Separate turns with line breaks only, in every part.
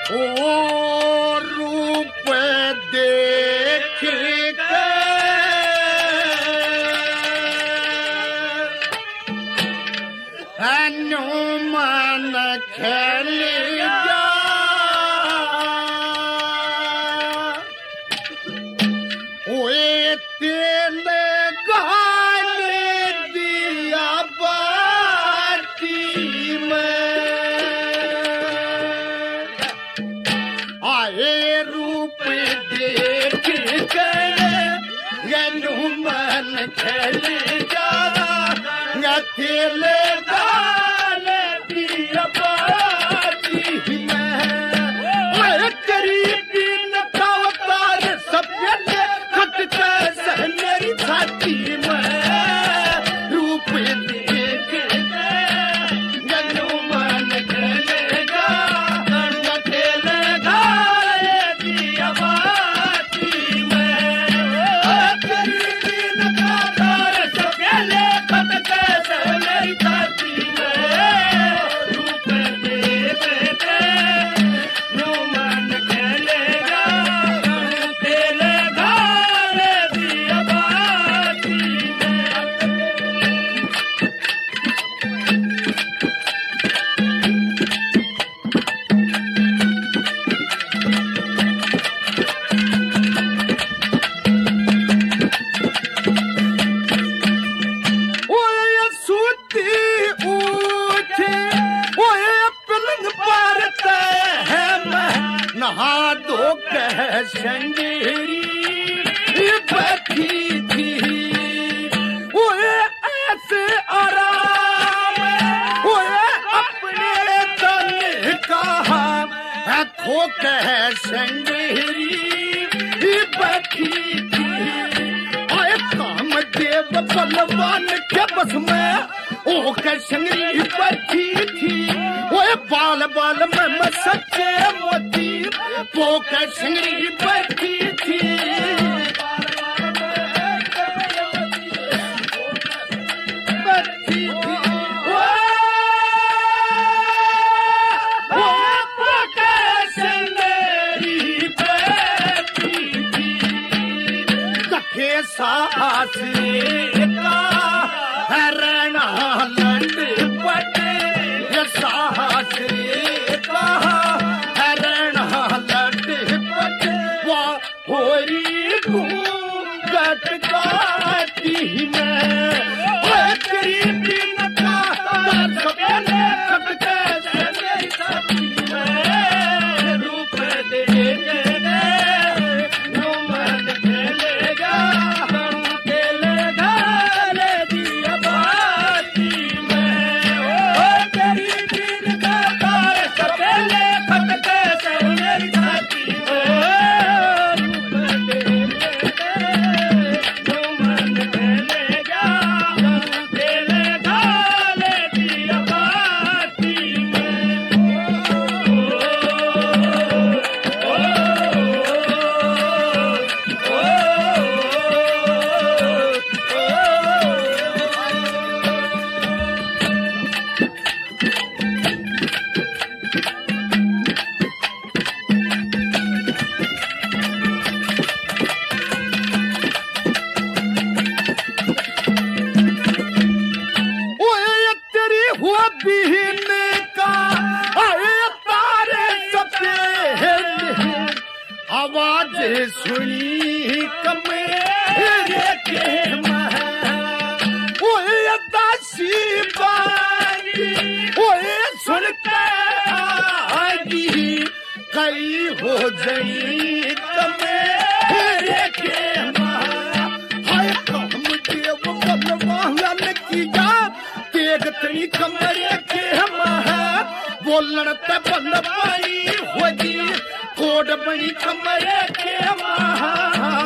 ओ रूप देख के हनुमान खेल जा ओए तेल गाल दिया बाटी में आए रूप देख कर हनुमान खेल जा तेल गाल दिया बाटी में करीबी न का अवतार सफेद खटका मेरी छाती में रूप देख हनुमान खेलेगा खेलेगा दिया बाती में करीबी न का अवतार सफेद खटका मेरी छाती में रूप देख हनुमान खेलेगा खेलेगा दिया बाती ओए सूती उठे ओए पलंग पर है मैं नहा दो कह संगेरी बैठी थी ओए ऐसे आराम ओए अपने तन कहा है खो कह संगेरी बैठी थी ओए काम देव बलवान के बस में ओ संगरी बैठी थी ओए बाल बाल में सच्चे मोती वो संगरी बैठी थी बैठी थी संगरी बैठी थी सखे सास हरणा लंड पटे साहस का हरणा लंड पटे वाह होरी घूंघट गाती में करीबी न का सफेद खटके मेरी छाती में रूप देख हनुमान खेलेगा खेलेगा दिया बाती में करीबी न का सफेद खटके मेरी छाती में रूप देख हनुमान खेलेगा खेलेगा दिया बाती ओए तेरी हुआ बीने का आए तारे सफेद आवाज सुनी कमेरे के मह ओए दासी बानी ओए सुन के आगी कई हो गई कमेरे के मह हाय काम देव बलवान किया तेग तरी कमरे के मह बोलन ते बंद पाई होगी कोड बनी कमरे के मह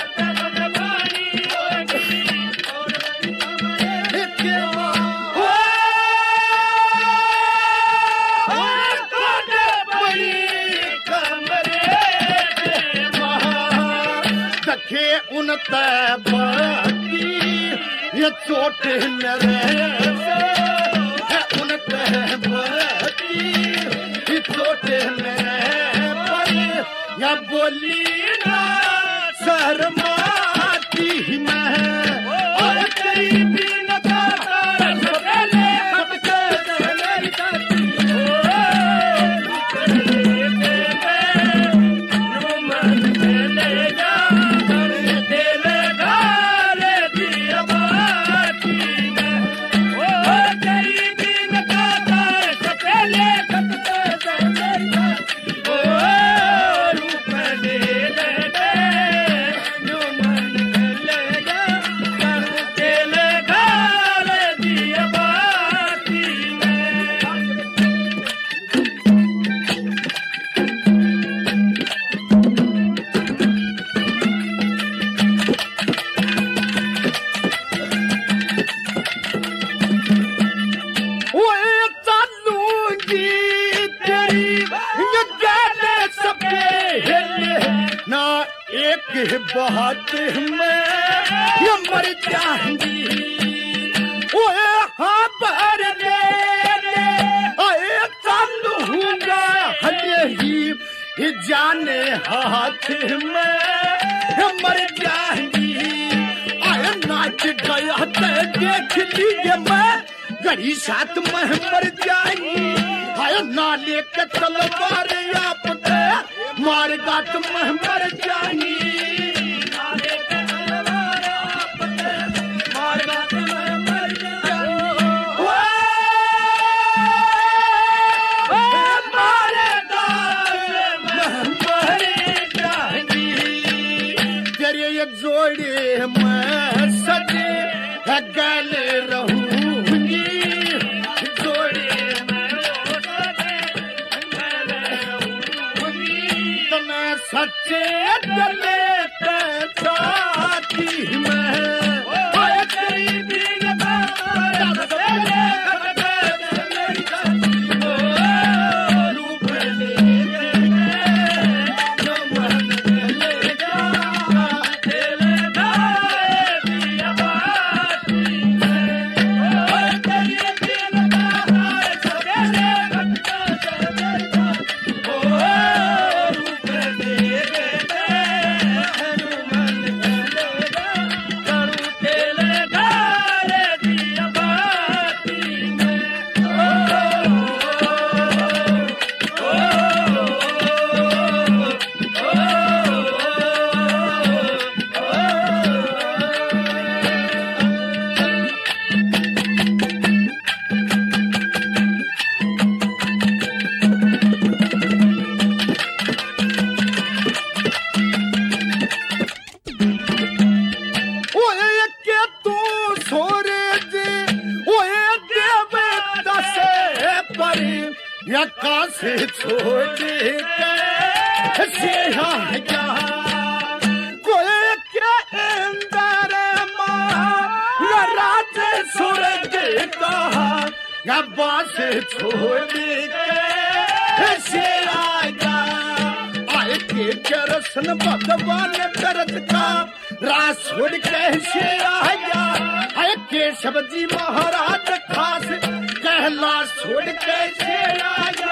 उन बाकी ये चोट मेरे है उन बाकी ये चोट मेरे या बोली ना शर्माती मैं और तेरी बिन का पहले खटके मेरी जाती बहुत मैं ये मर जाऊंगी ओए हाँ पर ले आए चलूंगा हले ही जाने हाथ में ये मर जाऊंगी आए नाच गया तो देख लीजिए मैं गड़ी साथ में मर जाएंगी आए ना लेके तलवार आप मार गात में मर जाएंगी जोड़े मैं सजे गल रहूंगी जोड़े मैं तना सच्चे गले साथी मैं से छोड़ के कोई क्या अंदर राज सूरज कहा या बास छोड़ के आए के करसन भगवान करत का रास छोड़ कैसे आया आए केशव जी महाराज खास कहला छोड़ कैसे आया